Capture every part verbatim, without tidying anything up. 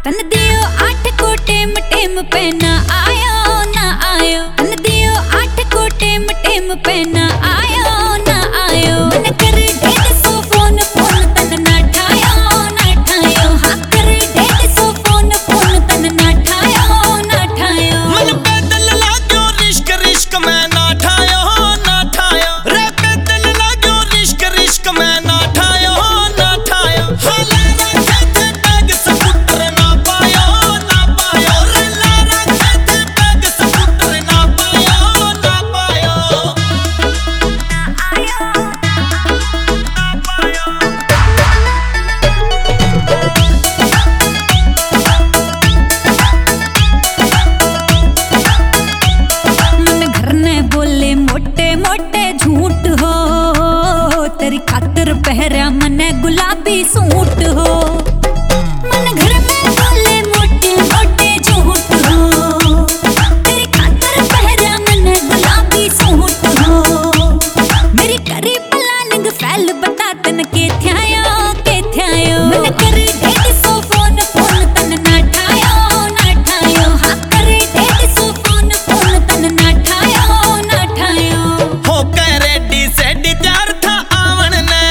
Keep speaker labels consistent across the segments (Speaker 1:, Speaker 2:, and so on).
Speaker 1: तन दियो आठ को टेम टेम पे ना आयो ना आयो, तन दियो आठ को टेम टेम पे ना आयो ना आयो। मन कर डेढ़ सौ फोन फोन तन ना ठायो ना ठायो, हाँ कर डेढ़ सौ फोन फोन तन ना ठायो ना ठायो।
Speaker 2: मन पैदल लागो रिश्क रिश्क मैं ना ठायो ना ठायो, रे पैदल लागो रिश्क रिश्क मैं ना ठायो ना ठायो। हाला रखे थे बैग स्कूटर ना पायो ना पायो, रे ला रखे थे बैग स्कूटर ना पायो ना पायो
Speaker 1: बोले मोटे मोटे झूठ हो, तेरी खातिर पहरा मने गुलाबी सूट हो। मन घर में बोले मोटे मोटे झूठ हो, तेरी खातिर पहरा मने गुलाबी सूट हो। मेरी करी प्लानिंग फैल बता तन के थ्यायो के थ्यायो। मन कर डेढ़ सौ फोन फोन तन ना ठायो ना ठायो, हाँ कर डेढ़ सौ फोन फोन तन ना ठायो ना ठायो।
Speaker 2: हो के रेडी सेडी तैयार था आवन ने,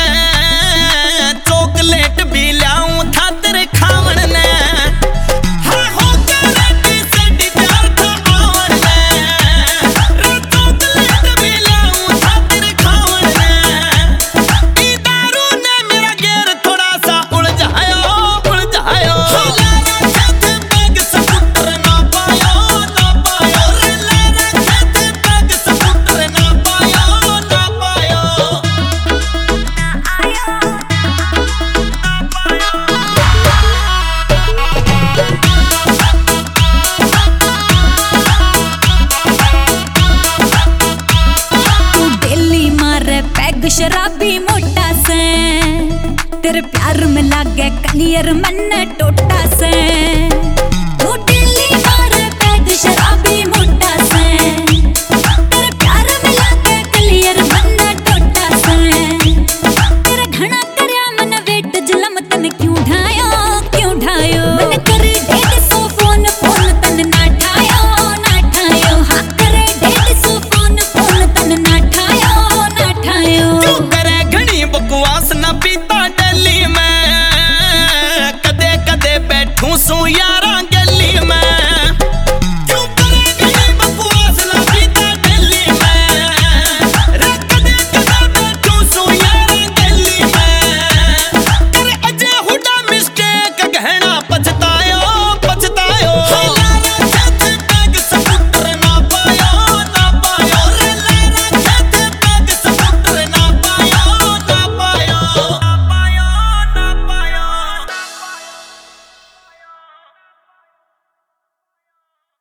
Speaker 2: चॉकलेट भी लाऊं था तेरे खावन ने। हाँ हो के रेडी सेडी तैयार था आवन ने, रे चॉकलेट भी लाऊं था तेरे खावन ने। ई दारू ने मेरा गेर थोड़ा सा उलझायो उलझायो। हाला रखे थे बैग स्कूटर ना पायो ना पायो, रे ला रखे थे बैग स्कूटर ना पायो ना पायो।
Speaker 1: तू डेली मारे पैग शराबी मोटा से, तेरे प्यार में लागे क्लियर मन टोटा से।